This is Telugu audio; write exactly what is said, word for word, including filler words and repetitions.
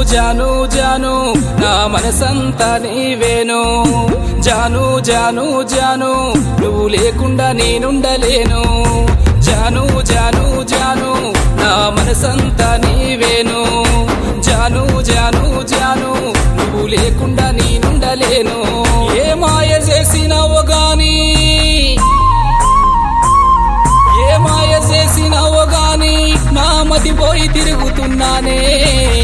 జాను జాను నా మనసంతా నీవేను జాను జాను జాను నువ్వు లేకుండా నేనుండలేను జాను జాను జాను నా మనసంతా నీవేను జాను జాను జాను నువ్వు లేకుండా నేనుండలేను ఏ మాయ చేసినావో గాని ఏ మాయ చేసినావో గాని నా మతి పోయి తిరుగుతున్నానే